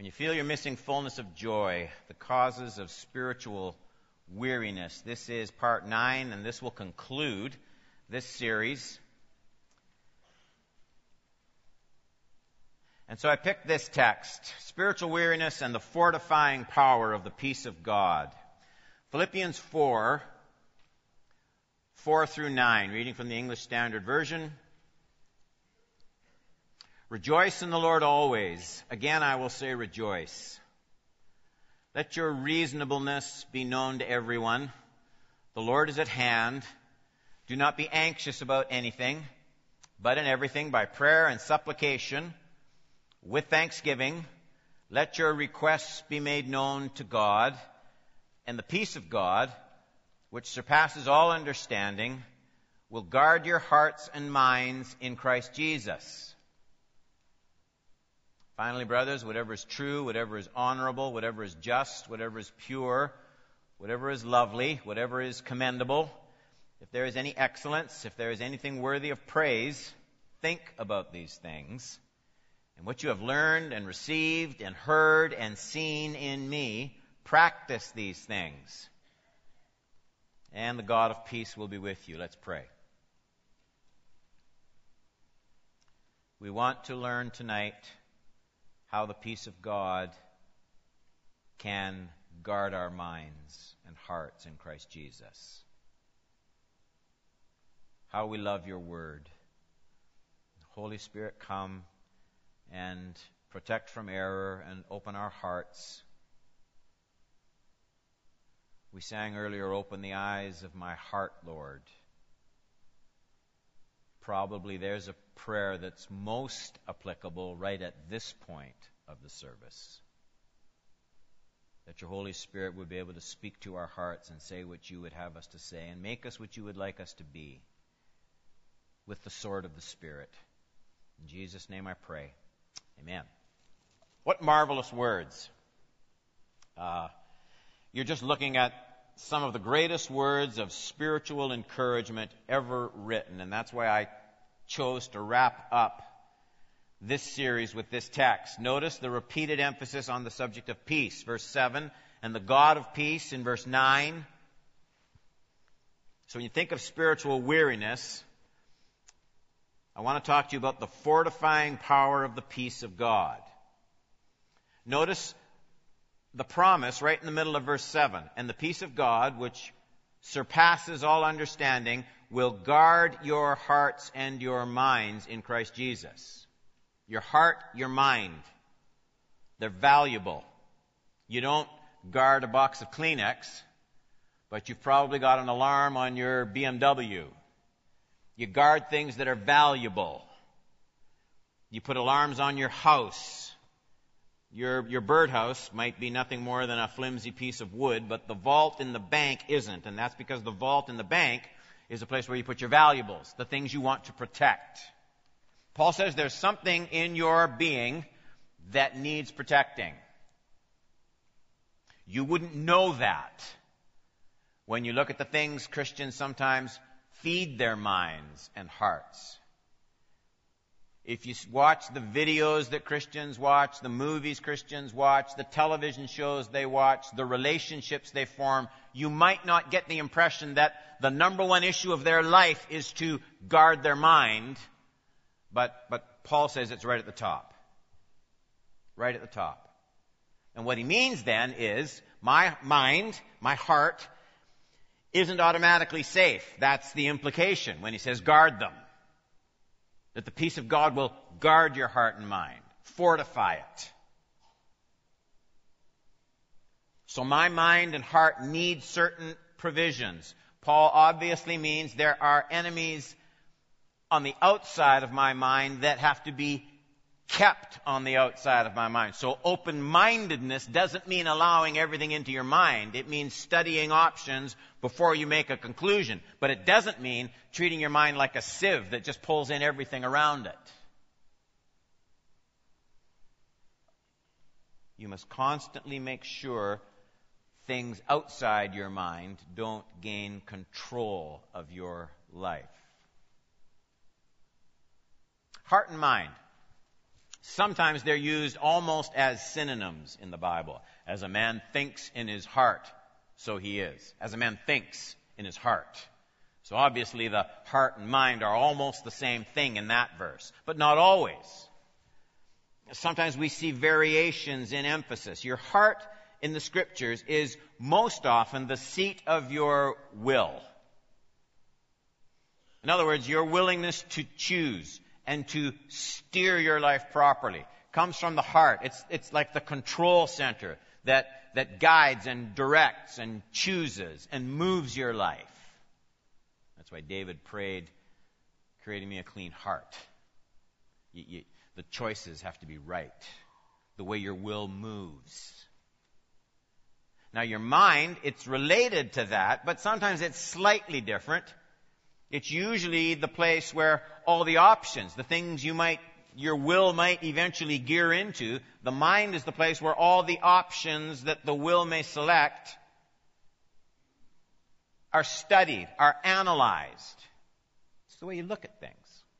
You feel you're missing fullness of joy, the causes of spiritual weariness. This is part 9, and this will conclude this series. And so I picked this text, spiritual weariness and the fortifying power of the peace of God. Philippians 4 through 9, reading from the English Standard Version. Rejoice in the Lord always. Again, I will say rejoice. Let your reasonableness be known to everyone. The Lord is at hand. Do not be anxious about anything, but in everything, by prayer and supplication, with thanksgiving, let your requests be made known to God, and the peace of God, which surpasses all understanding, will guard your hearts and minds in Christ Jesus. Finally, brothers, whatever is true, whatever is honorable, whatever is just, whatever is pure, whatever is lovely, whatever is commendable, if there is any excellence, if there is anything worthy of praise, think about these things. And what you have learned and received and heard and seen in me, practice these things. And the God of peace will be with you. Let's pray. We want to learn tonight how the peace of God can guard our minds and hearts in Christ Jesus. How we love your word. Holy Spirit, come and protect from error and open our hearts. We sang earlier, open the eyes of my heart, Lord. Probably there's a prayer that's most applicable right at this point of the service. That your Holy Spirit would be able to speak to our hearts and say what you would have us to say and make us what you would like us to be with the sword of the Spirit. In Jesus' name I pray. Amen. What marvelous words. You're just looking at some of the greatest words of spiritual encouragement ever written, and that's why I chose to wrap up this series with this text. Notice the repeated emphasis on the subject of peace. Verse 7, and the God of peace in verse 9. So when you think of spiritual weariness, I want to talk to you about the fortifying power of the peace of God. Notice the promise right in the middle of verse 7. And the peace of God, which surpasses all understanding, will guard your hearts and your minds in Christ Jesus. Your heart, your mind. They're valuable. You don't guard a box of Kleenex, but you've probably got an alarm on your BMW. You guard things that are valuable. You put alarms on your house. Your birdhouse might be nothing more than a flimsy piece of wood, but the vault in the bank isn't. And that's because the vault in the bank is a place where you put your valuables, the things you want to protect. Paul says there's something in your being that needs protecting. You wouldn't know that when you look at the things Christians sometimes feed their minds and hearts. If you watch the videos that Christians watch, the movies Christians watch, the television shows they watch, the relationships they form, you might not get the impression that the number one issue of their life is to guard their mind, but Paul says it's right at the top. Right at the top. And what he means then is, my mind, my heart, isn't automatically safe. That's the implication when he says guard them. That the peace of God will guard your heart and mind, fortify it. So my mind and heart need certain provisions. Paul obviously means there are enemies on the outside of my mind that have to be kept on the outside of my mind. So open-mindedness doesn't mean allowing everything into your mind. It means studying options before you make a conclusion. But it doesn't mean treating your mind like a sieve that just pulls in everything around it. You must constantly make sure things outside your mind don't gain control of your life. Heart and mind. Sometimes they're used almost as synonyms in the Bible. As a man thinks in his heart, so he is. As a man thinks in his heart. So obviously the heart and mind are almost the same thing in that verse, but not always. Sometimes we see variations in emphasis. Your heart in the Scriptures is most often the seat of your will. In other words, your willingness to choose and to steer your life properly comes from the heart. It's like the control center that guides and directs and chooses and moves your life. That's why David prayed, creating me a clean heart. The choices have to be right. The way your will moves. Now your mind, it's related to that, but sometimes it's slightly different. It's usually the place where all the options, the things your will might eventually gear into, the mind is the place where all the options that the will may select are studied, are analyzed. It's the way you look at things.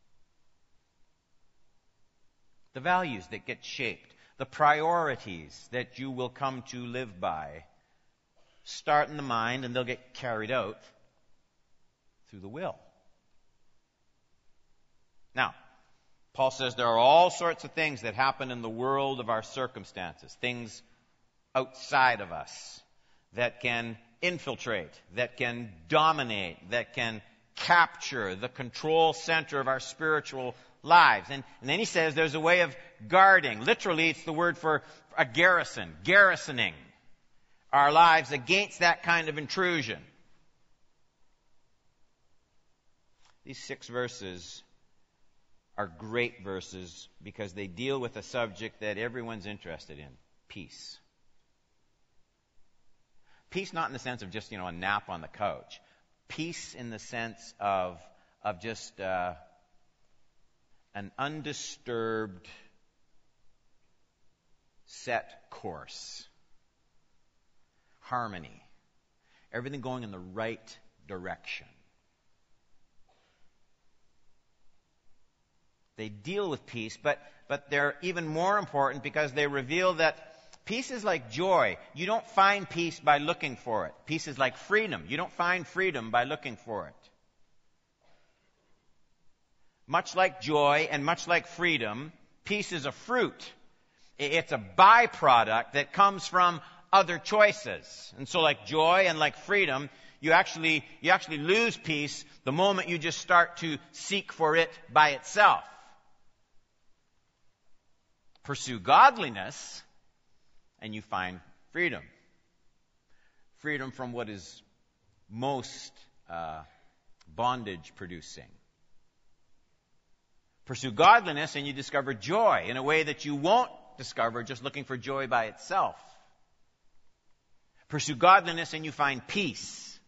The values that get shaped, the priorities that you will come to live by, start in the mind and they'll get carried out through the will. Now, Paul says there are all sorts of things that happen in the world of our circumstances, things outside of us that can infiltrate, that can dominate, that can capture the control center of our spiritual lives. And then he says there's a way of guarding. Literally, it's the word for a garrison, garrisoning our lives against that kind of intrusion. These 6 verses are great verses because they deal with a subject that everyone's interested in, peace. Peace not in the sense of just, a nap on the couch. Peace in the sense of just an undisturbed set course. Harmony. Everything going in the right direction. They deal with peace, but they're even more important because they reveal that peace is like joy. You don't find peace by looking for it. Peace is like freedom. You don't find freedom by looking for it. Much like joy and much like freedom, peace is a fruit. It's a byproduct that comes from other choices. And so like joy and like freedom, you actually lose peace the moment you just start to seek for it by itself. Pursue godliness, and you find freedom. Freedom from what is most bondage-producing. Pursue godliness, and you discover joy in a way that you won't discover just looking for joy by itself. Pursue godliness, and you find peace.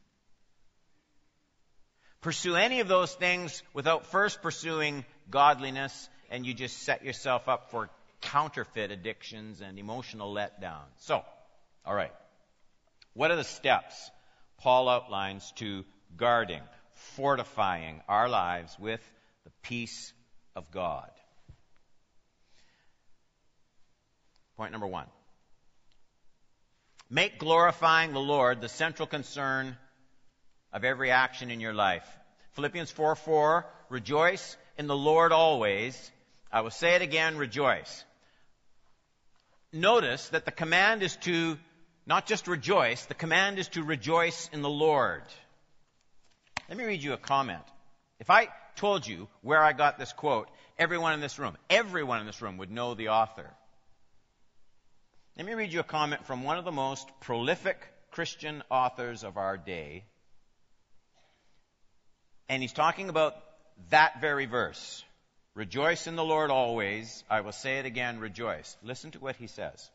Pursue any of those things without first pursuing godliness, and you just set yourself up for counterfeit addictions and emotional letdowns. So, all right. What are the steps Paul outlines to guarding, fortifying our lives with the peace of God? Point number 1. Make glorifying the Lord the central concern of every action in your life. Philippians 4:4, rejoice in the Lord always. I will say it again, rejoice. Notice that the command is to not just rejoice, the command is to rejoice in the Lord. Let me read you a comment. If I told you where I got this quote, everyone in this room would know the author. Let me read you a comment from one of the most prolific Christian authors of our day. And he's talking about that very verse. Rejoice in the Lord always. I will say it again, rejoice. Listen to what he says.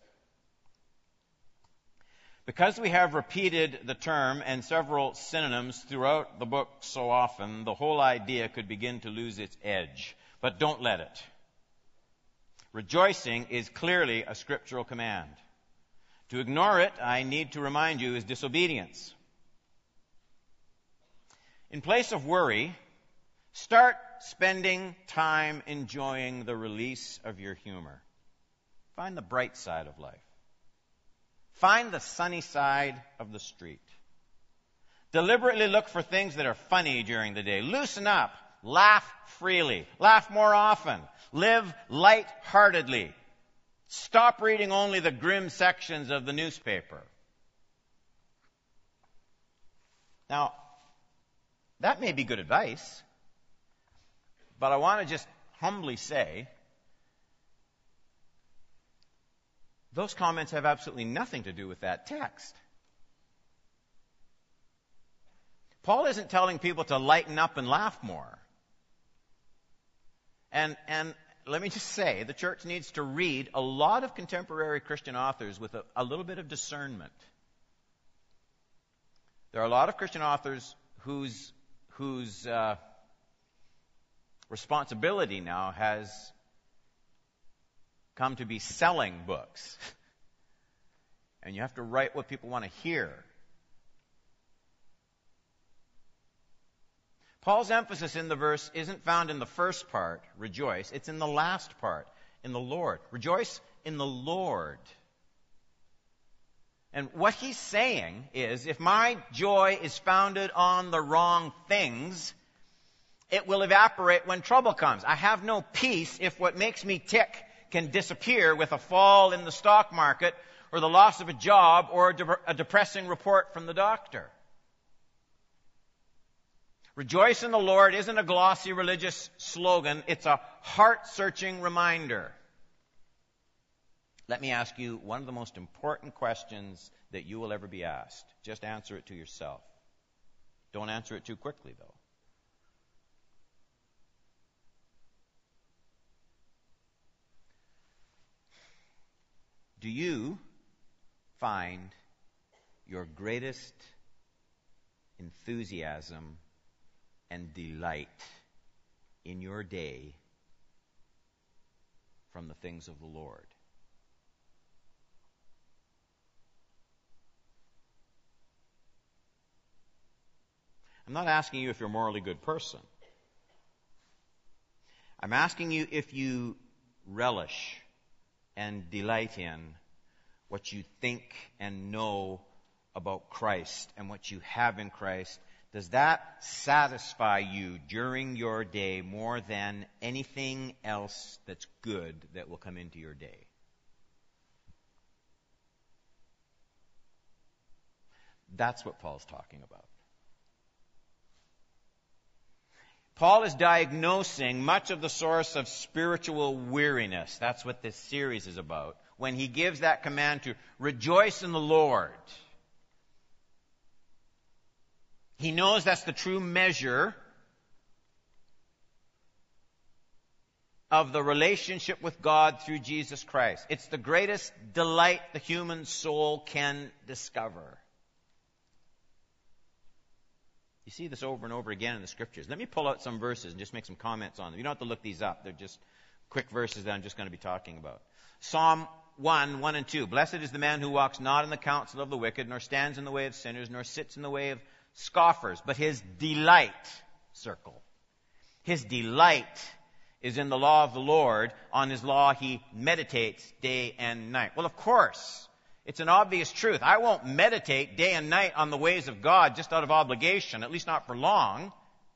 Because we have repeated the term and several synonyms throughout the book so often, the whole idea could begin to lose its edge. But don't let it. Rejoicing is clearly a scriptural command. To ignore it, I need to remind you, is disobedience. In place of worry, Start spending time enjoying the release of your humor. Find the bright side of life. Find the sunny side of the street. Deliberately look for things that are funny during the day. Loosen up. Laugh freely. Laugh more often. Live light-heartedly. Stop reading only the grim sections of the newspaper. Now, that may be good advice, but I want to just humbly say, those comments have absolutely nothing to do with that text. Paul isn't telling people to lighten up and laugh more. And let me just say, the church needs to read a lot of contemporary Christian authors with a little bit of discernment. There are a lot of Christian authors whose responsibility now has come to be selling books. And you have to write what people want to hear. Paul's emphasis in the verse isn't found in the first part, rejoice. It's in the last part, in the Lord. Rejoice in the Lord. And what he's saying is, if my joy is founded on the wrong things, it will evaporate when trouble comes. I have no peace if what makes me tick can disappear with a fall in the stock market or the loss of a job or a depressing report from the doctor. Rejoice in the Lord isn't a glossy religious slogan. It's a heart-searching reminder. Let me ask you one of the most important questions that you will ever be asked. Just answer it to yourself. Don't answer it too quickly, though. Do you find your greatest enthusiasm and delight in your day from the things of the Lord? I'm not asking you if you're a morally good person. I'm asking you if you relish and delight in what you think and know about Christ and what you have in Christ. Does that satisfy you during your day more than anything else that's good that will come into your day? That's what Paul's talking about. Paul is diagnosing much of the source of spiritual weariness. That's what this series is about. When he gives that command to rejoice in the Lord. He knows that's the true measure of the relationship with God through Jesus Christ. It's the greatest delight the human soul can discover. You see this over and over again in the Scriptures. Let me pull out some verses and just make some comments on them. You don't have to look these up. They're just quick verses that I'm just going to be talking about. Psalm 1 and 2. Blessed is the man who walks not in the counsel of the wicked, nor stands in the way of sinners, nor sits in the way of scoffers. But his delight, circle. His delight is in the law of the Lord. On his law he meditates day and night. Well, of course. It's an obvious truth. I won't meditate day and night on the ways of God just out of obligation, at least not for long.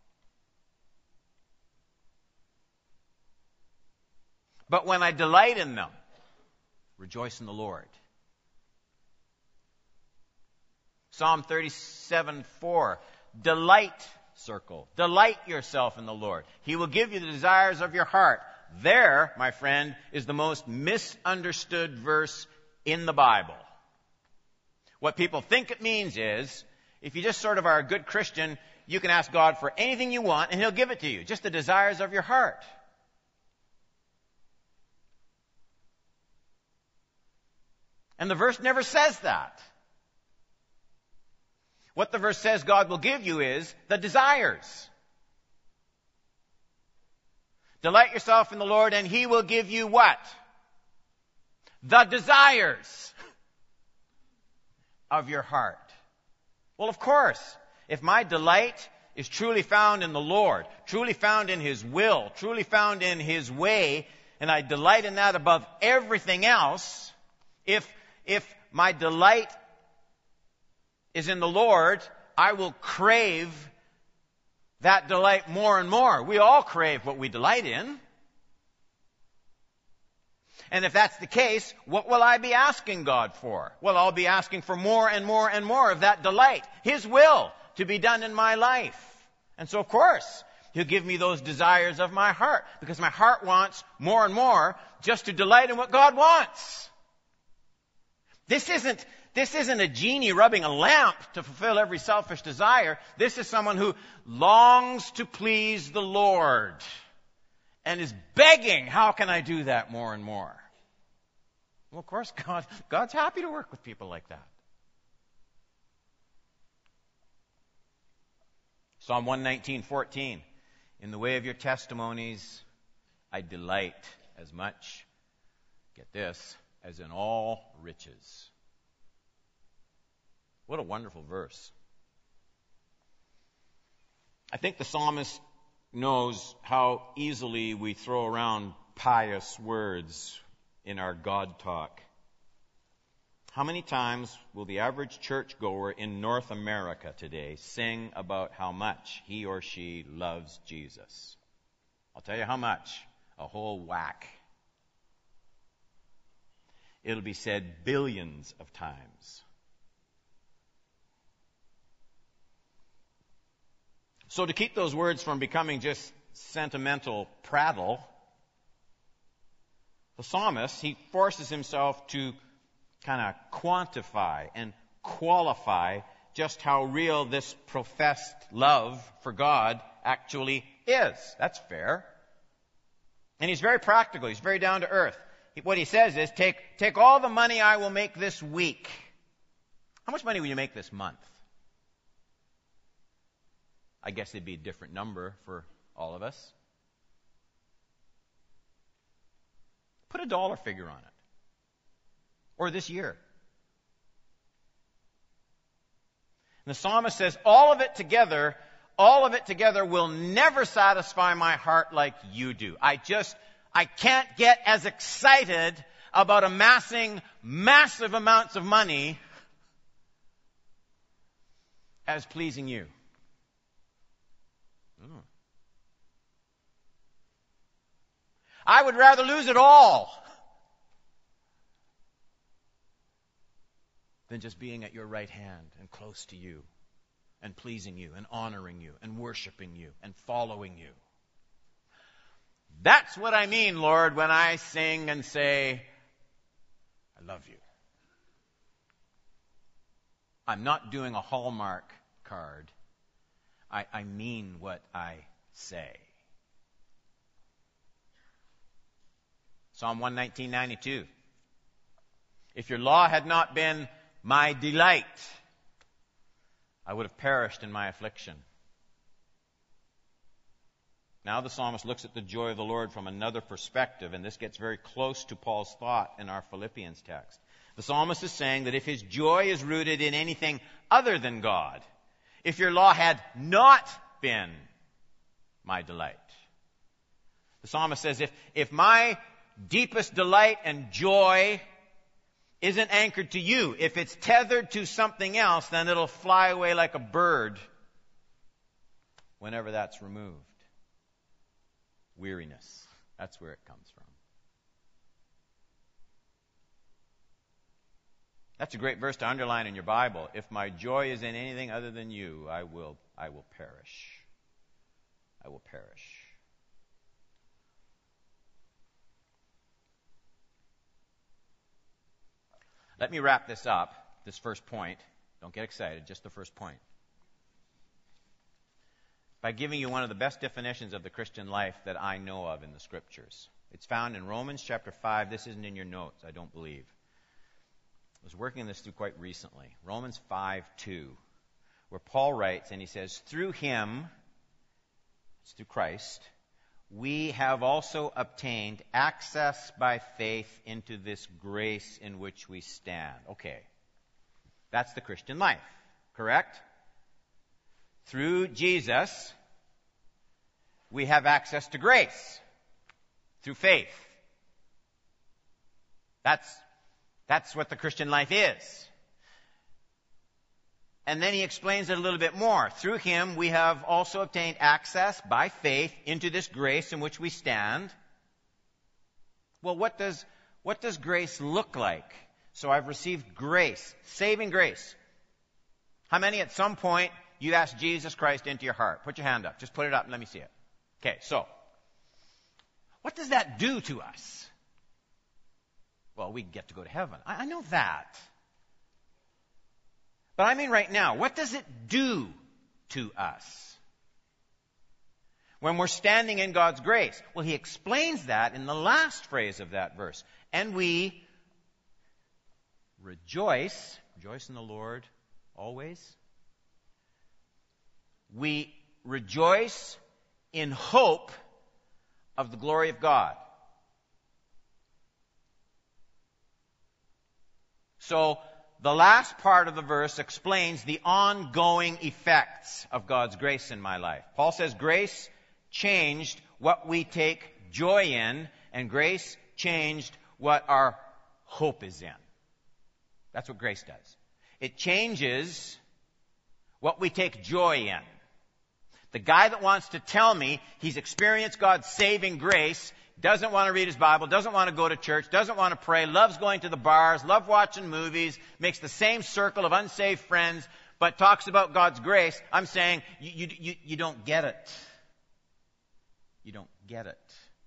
But when I delight in them, rejoice in the Lord. Psalm 37:4, delight, circle. Delight yourself in the Lord. He will give you the desires of your heart. There, my friend, is the most misunderstood verse in the Bible. What people think it means is, if you just sort of are a good Christian, you can ask God for anything you want and He'll give it to you. Just the desires of your heart. And the verse never says that. What the verse says God will give you is the desires. Delight yourself in the Lord and He will give you what? The desires of your heart. Well, of course, if my delight is truly found in the Lord, truly found in His will, truly found in His way, and I delight in that above everything else, if my delight is in the Lord, I will crave that delight more and more. We all crave what we delight in. And if that's the case, what will I be asking God for? Well, I'll be asking for more and more and more of that delight, His will to be done in my life. And so, of course, He'll give me those desires of my heart, because my heart wants more and more just to delight in what God wants. This isn't a genie rubbing a lamp to fulfill every selfish desire. This is someone who longs to please the Lord and is begging, how can I do that more and more? Well, of course, God's happy to work with people like that. Psalm 119:14. In the way of your testimonies, I delight as much, get this, as in all riches. What a wonderful verse. I think the psalmist knows how easily we throw around pious words in our God talk. How many times will the average churchgoer in North America today sing about how much he or she loves Jesus? I'll tell you how much. A whole whack. It'll be said billions of times. So to keep those words from becoming just sentimental prattle, the psalmist, he forces himself to kind of quantify and qualify just how real this professed love for God actually is. That's fair. And he's very practical. He's very down to earth. What he says is, take all the money I will make this week. How much money will you make this month? I guess it'd be a different number for all of us. Put a dollar figure on it. Or this year. And the psalmist says, all of it together will never satisfy my heart like you do. I can't get as excited about amassing massive amounts of money as pleasing you. I would rather lose it all than just being at your right hand and close to you and pleasing you and honoring you and worshiping you and following you. That's what I mean, Lord, when I sing and say, I love you. I'm not doing a Hallmark card. I mean what I say. Psalm 119:92. If your law had not been my delight, I would have perished in my affliction. Now the psalmist looks at the joy of the Lord from another perspective, and this gets very close to Paul's thought in our Philippians text. The psalmist is saying that if his joy is rooted in anything other than God, if your law had not been my delight. The psalmist says, if my deepest delight and joy isn't anchored to you, if it's tethered to something else, then it'll fly away like a bird whenever that's removed. Weariness. That's where it comes from. That's a great verse to underline in your Bible. If my joy is in anything other than you, I will perish. I will perish. Let me wrap this up, this first point. Don't get excited, just the first point. By giving you one of the best definitions of the Christian life that I know of in the Scriptures. It's found in Romans chapter 5. This isn't in your notes, I don't believe. I was working this through quite recently. Romans 5:2, where Paul writes, and he says, through him, it's through Christ, we have also obtained access by faith into this grace in which we stand. Okay. That's the Christian life, correct? through Jesus, we have access to grace through faith. That's what the Christian life is. And then he explains it a little bit more. Through him, we have also obtained access by faith into this grace in which we stand. Well, what does grace look like? So I've received grace, saving grace. How many at some point you asked Jesus Christ into your heart? Put your hand up. Just put it up and let me see it. Okay, so what does that do to us? Well, we get to go to heaven. I know that. But I mean right now, what does it do to us when we're standing in God's grace? Well, he explains that in the last phrase of that verse. And we rejoice in the Lord always. We rejoice in hope of the glory of God. So, the last part of the verse explains the ongoing effects of God's grace in my life. Paul says grace changed what we take joy in, and grace changed what our hope is in. That's what grace does. It changes what we take joy in. The guy that wants to tell me he's experienced God's saving grace doesn't want to read his Bible, doesn't want to go to church, doesn't want to pray, loves going to the bars, loves watching movies, makes the same circle of unsaved friends, but talks about God's grace, I'm saying, you don't get it. You don't get it.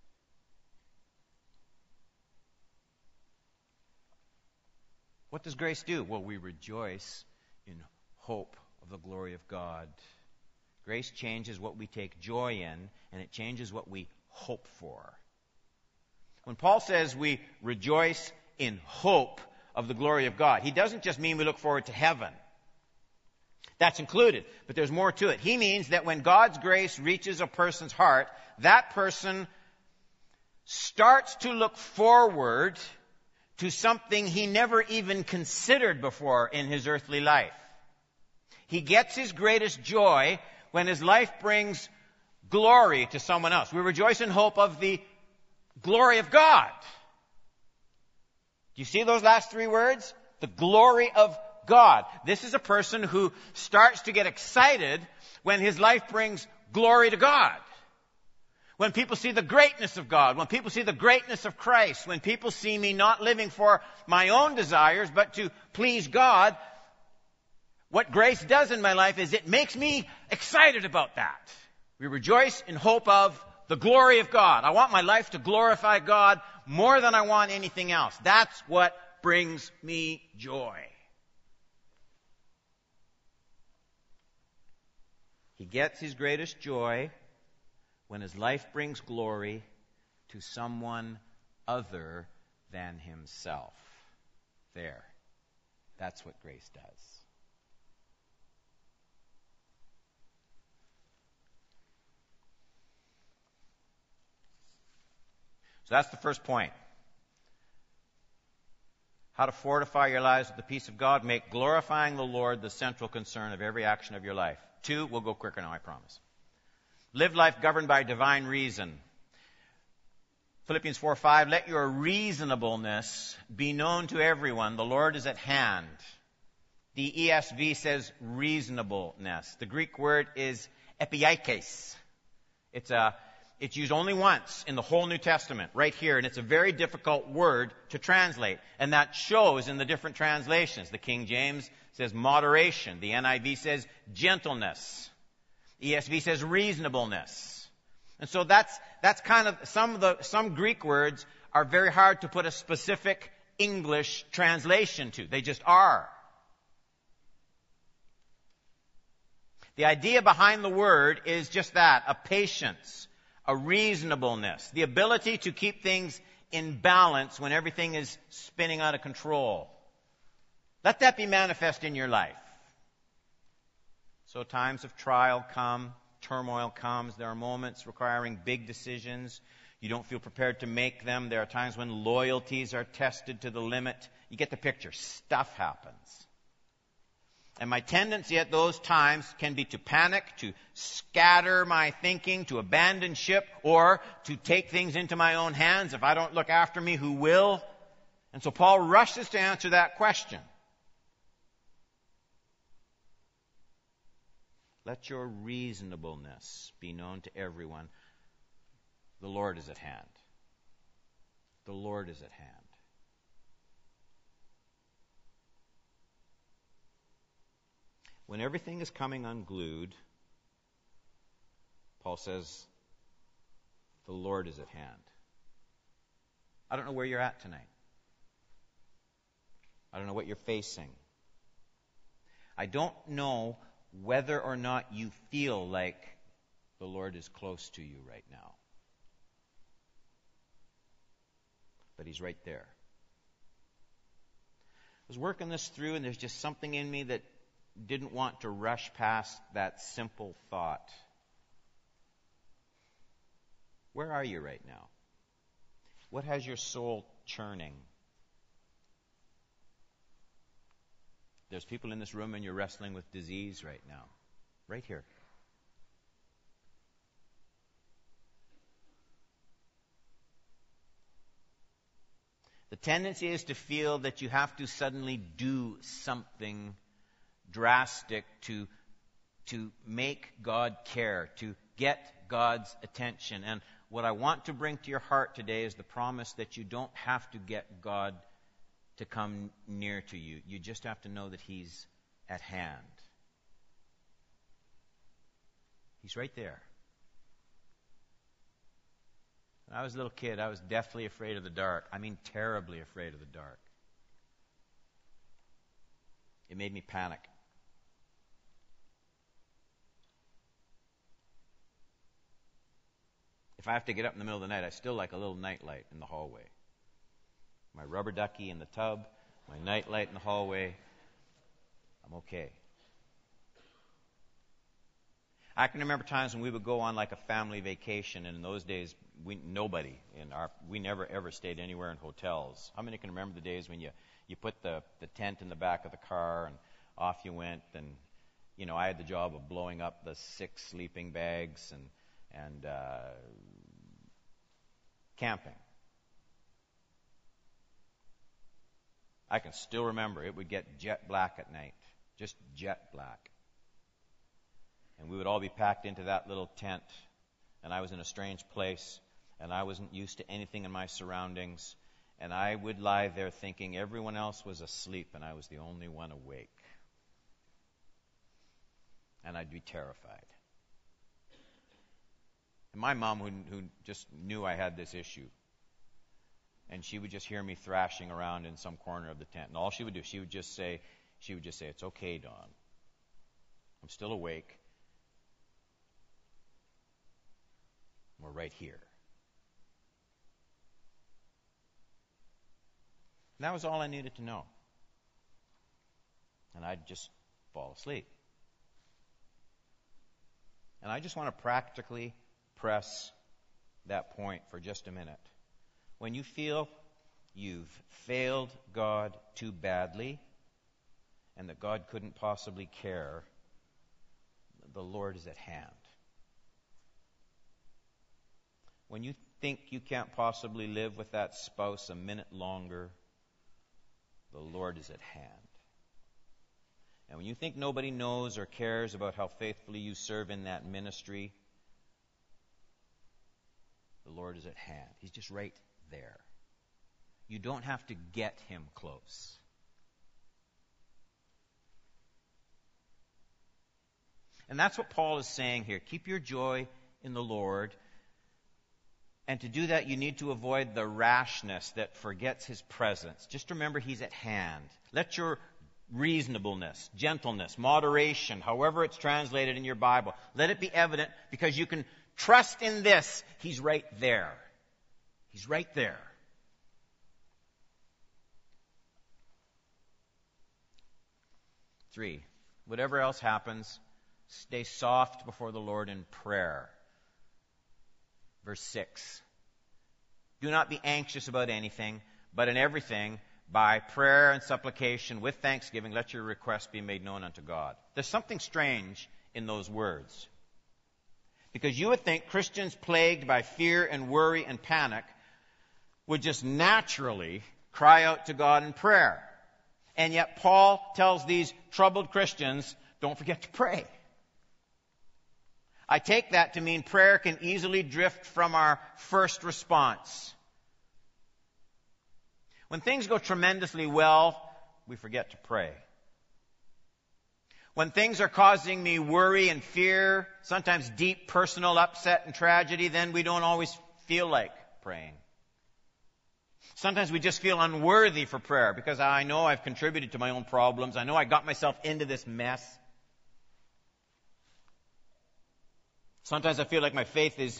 What does grace do? Well, we rejoice in hope of the glory of God. Grace changes what we take joy in, and it changes what we hope for. When Paul says we rejoice in hope of the glory of God, he doesn't just mean we look forward to heaven. That's included, but there's more to it. He means that when God's grace reaches a person's heart, that person starts to look forward to something he never even considered before in his earthly life. He gets his greatest joy when his life brings glory to someone else. We rejoice in hope of the glory of God. Do you see those last three words? The glory of God. This is a person who starts to get excited when his life brings glory to God. When people see the greatness of God, when people see the greatness of Christ, when people see me not living for my own desires, but to please God, what grace does in my life is it makes me excited about that. We rejoice in hope of the glory of God. I want my life to glorify God more than I want anything else. That's what brings me joy. He gets his greatest joy when his life brings glory to someone other than himself. There. That's what grace does. So that's the first point. How to fortify your lives with the peace of God. Make glorifying the Lord the central concern of every action of your life. 2, we'll go quicker now, I promise. Live life governed by divine reason. Philippians 4:5, let your reasonableness be known to everyone. The Lord is at hand. The ESV says reasonableness. The Greek word is epiikes. It's used only once in the whole New Testament, right here, and it's a very difficult word to translate. And that shows in the different translations. The King James says moderation. The NIV says gentleness. ESV says reasonableness. And so that's kind of some Greek words are very hard to put a specific English translation to. They just are. The idea behind the word is just that, a patience, a reasonableness, the ability to keep things in balance when everything is spinning out of control. Let that be manifest in your life. So times of trial come, turmoil comes, there are moments requiring big decisions. You don't feel prepared to make them. There are times when loyalties are tested to the limit. You get the picture. Stuff happens. And my tendency at those times can be to panic, to scatter my thinking, to abandon ship, or to take things into my own hands. If I don't look after me, who will? And so Paul rushes to answer that question. Let your reasonableness be known to everyone. The Lord is at hand. The Lord is at hand. When everything is coming unglued, Paul says, the Lord is at hand. I don't know where you're at tonight. I don't know what you're facing. I don't know whether or not you feel like the Lord is close to you right now. But He's right there. I was working this through, and there's just something in me that didn't want to rush past that simple thought. Where are you right now? What has your soul churning? There's people in this room and you're wrestling with disease right now. Right here. The tendency is to feel that you have to suddenly do something drastic to make God care, to get God's attention. And what I want to bring to your heart today is the promise that you don't have to get God to come near to you. You just have to know that He's at hand. He's right there. When I was a little kid, I was deathly afraid of the dark. I mean, terribly afraid of the dark. It made me panic. If I have to get up in the middle of the night, I still like a little night light in the hallway. My rubber ducky in the tub, my night light in the hallway. I'm okay. I can remember times when we would go on like a family vacation, and in those days, we never ever stayed anywhere in hotels. How many can remember the days when you put the tent in the back of the car and off you went? And I had the job of blowing up the 6 sleeping bags and camping. I can still remember it would get jet black at night, just jet black. And we would all be packed into that little tent, and I was in a strange place, and I wasn't used to anything in my surroundings, and I would lie there thinking everyone else was asleep and I was the only one awake. And I'd be terrified. And my mom, who just knew I had this issue, and she would just hear me thrashing around in some corner of the tent. And all she would do, she would just say, "It's okay, Don. I'm still awake. We're right here." And that was all I needed to know. And I'd just fall asleep. And I just want to practically press that point for just a minute. When you feel you've failed God too badly and that God couldn't possibly care, the Lord is at hand. When you think you can't possibly live with that spouse a minute longer, the Lord is at hand. And when you think nobody knows or cares about how faithfully you serve in that ministry, the Lord is at hand. He's just right there. You don't have to get Him close. And that's what Paul is saying here. Keep your joy in the Lord. And to do that, you need to avoid the rashness that forgets His presence. Just remember He's at hand. Let your reasonableness, gentleness, moderation, however it's translated in your Bible, let it be evident, because you can trust in this. He's right there. He's right there. Three, whatever else happens, stay soft before the Lord in prayer. Verse 6. Do not be anxious about anything, but in everything, by prayer and supplication with thanksgiving, let your requests be made known unto God. There's something strange in those words. Because you would think Christians plagued by fear and worry and panic would just naturally cry out to God in prayer. And yet Paul tells these troubled Christians, don't forget to pray. I take that to mean prayer can easily drift from our first response. When things go tremendously well, we forget to pray. When things are causing me worry and fear, sometimes deep personal upset and tragedy, then we don't always feel like praying. Sometimes we just feel unworthy for prayer because I know I've contributed to my own problems. I know I got myself into this mess. Sometimes I feel like my faith is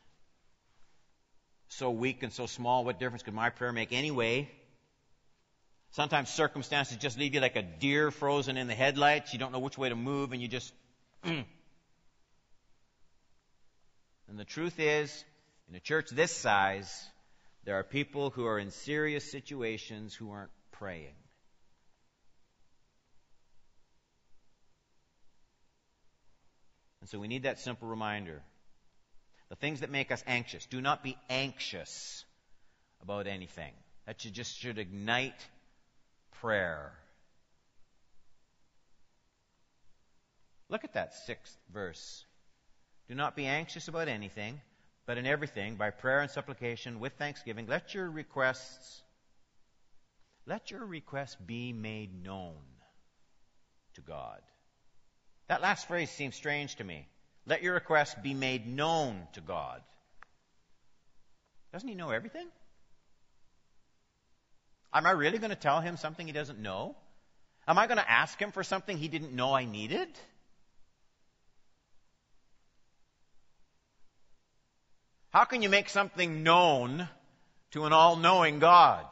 so weak and so small. What difference could my prayer make anyway? Sometimes circumstances just leave you like a deer frozen in the headlights. You don't know which way to move, and you just... And the truth is, in a church this size, there are people who are in serious situations who aren't praying. And so we need that simple reminder. The things that make us anxious. Do not be anxious about anything. That should ignite prayer. Look at that 6th verse. Do not be anxious about anything, but in everything, by prayer and supplication, with thanksgiving, let your requests be made known to God. That last phrase seems strange to me. Let your requests be made known to God. Doesn't he know everything? Am I really going to tell him something he doesn't know? Am I going to ask him for something he didn't know I needed? How can you make something known to an all-knowing God?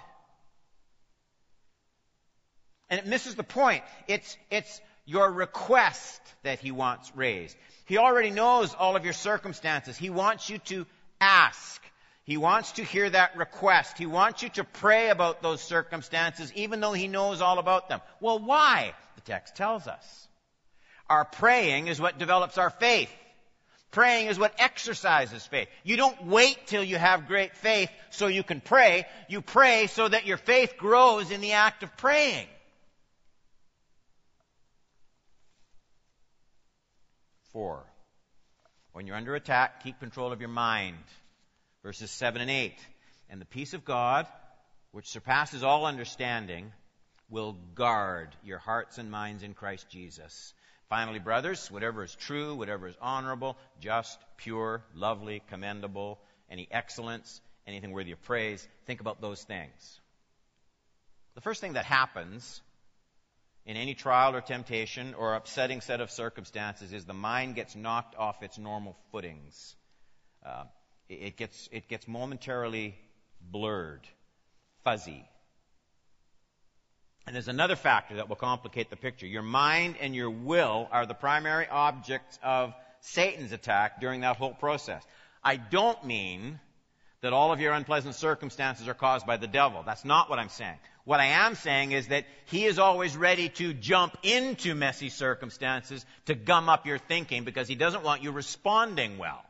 And it misses the point. It's your request that he wants raised. He already knows all of your circumstances. He wants you to ask. He wants to hear that request. He wants you to pray about those circumstances, even though he knows all about them. Well, why? The text tells us. Our praying is what develops our faith. Praying is what exercises faith. You don't wait till you have great faith so you can pray. You pray so that your faith grows in the act of praying. Four, when you're under attack, keep control of your mind. Verses 7 and 8. And the peace of God, which surpasses all understanding, will guard your hearts and minds in Christ Jesus. Finally, brothers, whatever is true, whatever is honorable, just, pure, lovely, commendable, any excellence, anything worthy of praise, think about those things. The first thing that happens in any trial or temptation or upsetting set of circumstances is the mind gets knocked off its normal footings. It gets momentarily blurred, fuzzy. And there's another factor that will complicate the picture. Your mind and your will are the primary objects of Satan's attack during that whole process. I don't mean that all of your unpleasant circumstances are caused by the devil. That's not what I'm saying. What I am saying is that he is always ready to jump into messy circumstances to gum up your thinking because he doesn't want you responding well.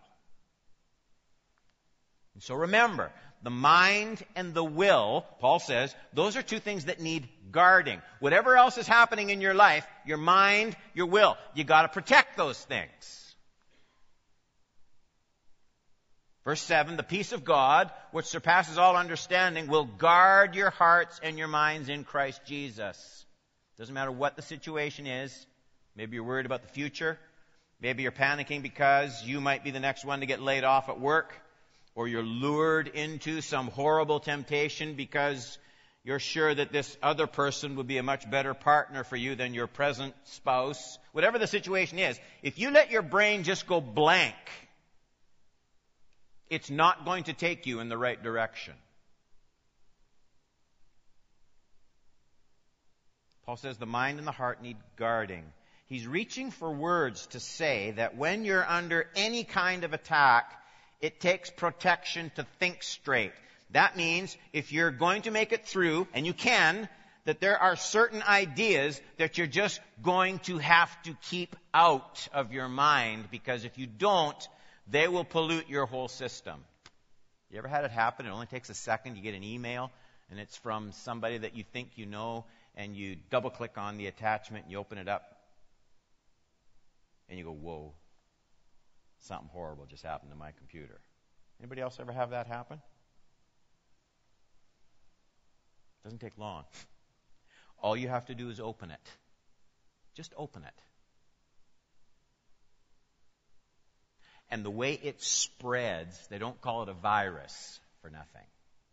And so remember, the mind and the will, Paul says, those are two things that need guarding. Whatever else is happening in your life, your mind, your will, you got to protect those things. Verse 7, the peace of God, which surpasses all understanding, will guard your hearts and your minds in Christ Jesus. Doesn't matter what the situation is. Maybe you're worried about the future. Maybe you're panicking because you might be the next one to get laid off at work. Or you're lured into some horrible temptation because you're sure that this other person would be a much better partner for you than your present spouse. Whatever the situation is, if you let your brain just go blank, it's not going to take you in the right direction. Paul says the mind and the heart need guarding. He's reaching for words to say that when you're under any kind of attack, it takes protection to think straight. That means if you're going to make it through, and you can, that there are certain ideas that you're just going to have to keep out of your mind, because if you don't, they will pollute your whole system. You ever had it happen? It only takes a second. You get an email, and it's from somebody that you think you know, and you double-click on the attachment, and you open it up, and you go, whoa, something horrible just happened to my computer. Anybody else ever have that happen? Doesn't take long. All you have to do is open it. Just open it. And the way it spreads, they don't call it a virus for nothing.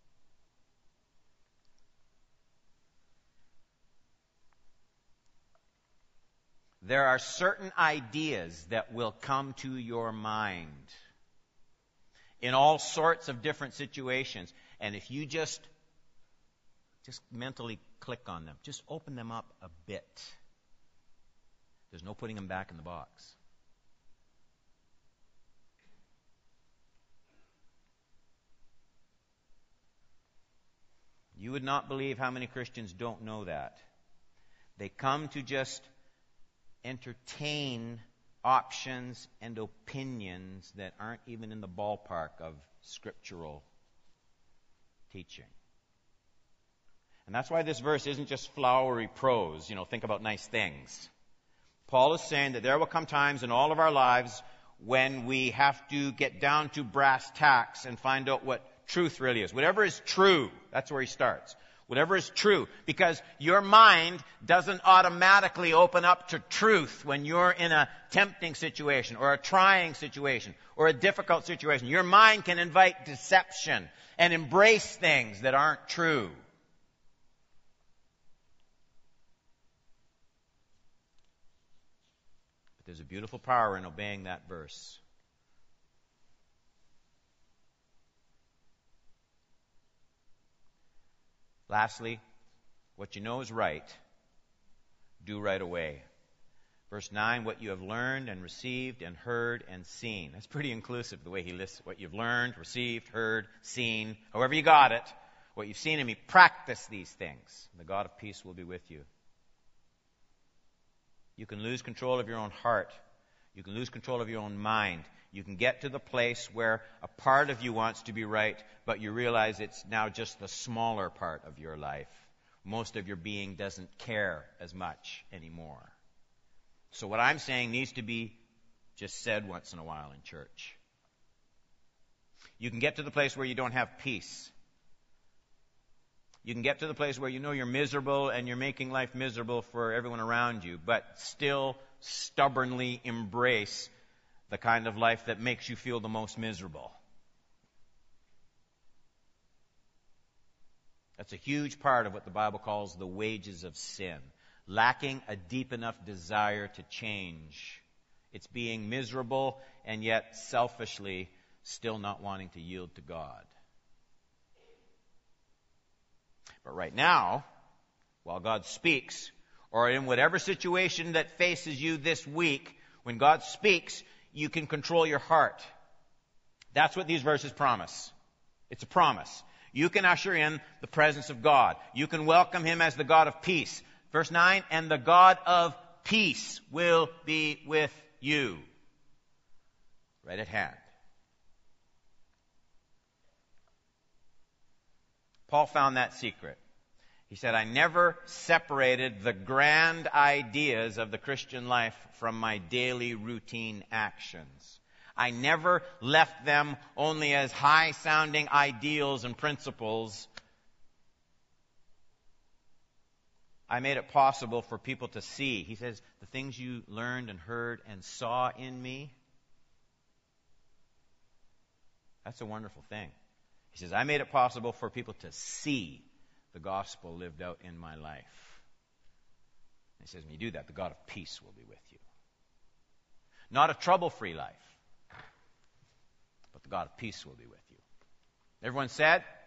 There are certain ideas that will come to your mind in all sorts of different situations. And if you just mentally click on them, just open them up a bit, there's no putting them back in the box. You would not believe how many Christians don't know that. They come to just entertain options and opinions that aren't even in the ballpark of scriptural teaching. And that's why this verse isn't just flowery prose, think about nice things. Paul is saying that there will come times in all of our lives when we have to get down to brass tacks and find out what truth really is. Whatever is true, that's where he starts. Whatever is true. Because your mind doesn't automatically open up to truth when you're in a tempting situation or a trying situation or a difficult situation. Your mind can invite deception and embrace things that aren't true. But there's a beautiful power in obeying that verse. Lastly, what you know is right, do right away. Verse 9, what you have learned and received and heard and seen. That's pretty inclusive, the way he lists what you've learned, received, heard, seen. However you got it, what you've seen in me, practice these things. The God of peace will be with you. You can lose control of your own heart. You can lose control of your own mind. You can get to the place where a part of you wants to be right, but you realize it's now just the smaller part of your life. Most of your being doesn't care as much anymore. So what I'm saying needs to be just said once in a while in church. You can get to the place where you don't have peace. You can get to the place where you know you're miserable and you're making life miserable for everyone around you, but still stubbornly embrace the kind of life that makes you feel the most miserable. That's a huge part of what the Bible calls the wages of sin. Lacking a deep enough desire to change. It's being miserable and yet selfishly still not wanting to yield to God. But right now, while God speaks, or in whatever situation that faces you this week, when God speaks, you can control your heart. That's what these verses promise. It's a promise. You can usher in the presence of God. You can welcome Him as the God of peace. Verse 9, and the God of peace will be with you. Right at hand. Paul found that secret. He said, I never separated the grand ideas of the Christian life from my daily routine actions. I never left them only as high-sounding ideals and principles. I made it possible for people to see. He says, the things you learned and heard and saw in me, that's a wonderful thing. He says, I made it possible for people to see the gospel lived out in my life. And he says, when you do that, the God of peace will be with you. Not a trouble-free life, but the God of peace will be with you. Everyone said?